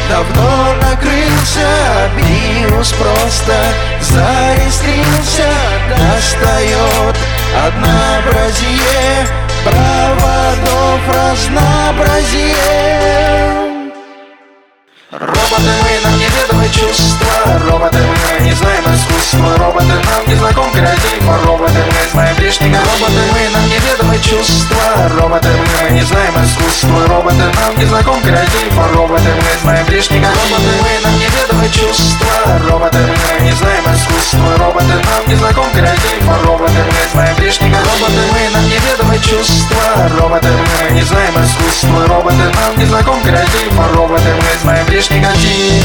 давно накрылся, Биус просто заискрился. Достает однообразие, проводов разнообразие. Роботы мы, нам неведомы чувства, роботы мы не знаем искусства, роботы нам не знаком креатив, роботы мы знаем лишнего. Роботы мы, нам неведомы чувства, роботы мы не знаем искусства, роботы нам не знаком креатив, роботы мы знаем лишнего. Роботы мы, нам неведомы чувства, роботы мы не знаем искусства, роботы нам не знаком креатив, роботы мы знаем лишнего. Роботы мы, нам неведомы чувства, роботы мы не знаем искусства, роботы нам не знаком креатив, роботы мы знаем лишь негатив.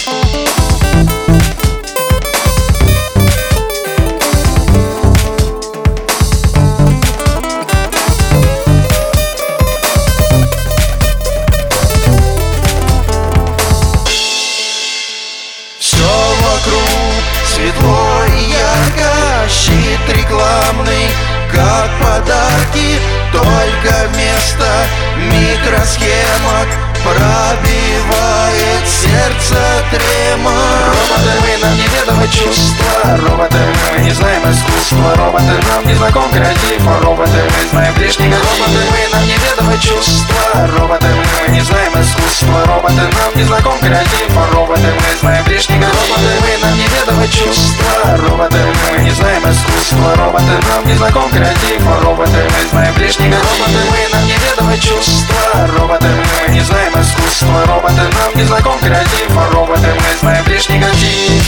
Все вокруг светло и ярко, щит рекламный, как подарки, только вместо микросхемок пробивает сердце тремор. Роботы мы, нам неведомы чувства, роботы мы не знаем искусства, роботы нам не знаком креатив, роботы мы знаем лишнего. Роботы мы, нам неведомы чувства, роботы мы не знаем искусства, роботы нам не знаком креатив, роботы мы знаем лишнего. Роботы мы, нам неведомы чувства, роботы мы не знаем искусства, роботы нам не знаком креатив, роботы мы знаем лишнего. Роботы мы, нам неведомы чувства, роботы мы не знаем искусство, роботы нам не знаком креатив, роботы мы знаем лишь негатив.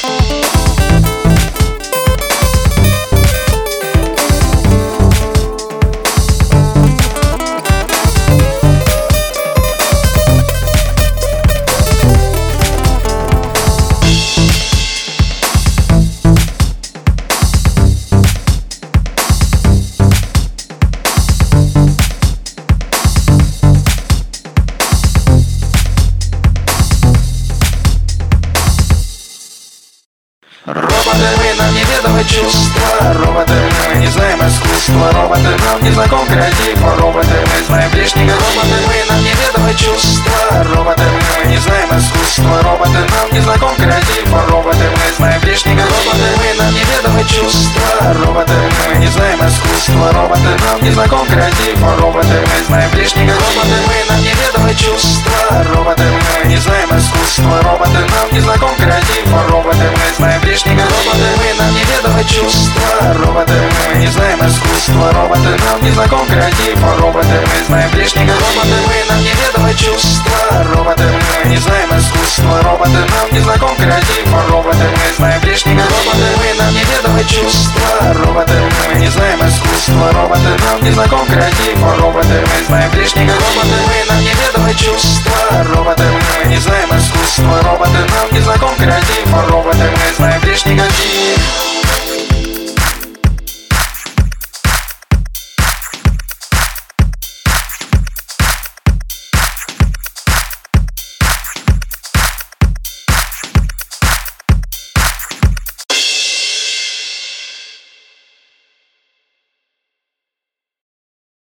Роботы мы, нам неведомы чувства, роботы мы не знаем искусства, роботы нам не знаком креатив, роботы мы знаем лишнего. Роботы мы, нам неведомы чувства, роботы мы не знаем искусства, роботы нам не знаком креатив, роботы мы знаем лишнего. Роботы мы, нам неведомы чувства, роботы мы не знаем искусства, роботы нам не знаком креатив, роботы мы знаем лишнего. Роботы мы, нам неведомы чувства, роботы мы не знаем искусства, роботы нам не знаком креатив, роботы мы знаем лишнего. Роботы мы, нам неведомы чувства, роботы мы не знаем искусства, роботы нам не знаком креатив, роботы мы знаем лишнего. Роботы мы, нам неведомы чувства, роботы мы не знаем искусства, роботы нам не знаком креатив, роботы мы знаем лишнего. Роботы мы, нам неведомы чувства, роботы мы не знаем искусства, роботы нам не знаком креатив, роботы мы знаем лишнего. Роботы мы, нам неведомы чувства, роботы мы не знаем искусства, роботы нам не знаком креатив, роботы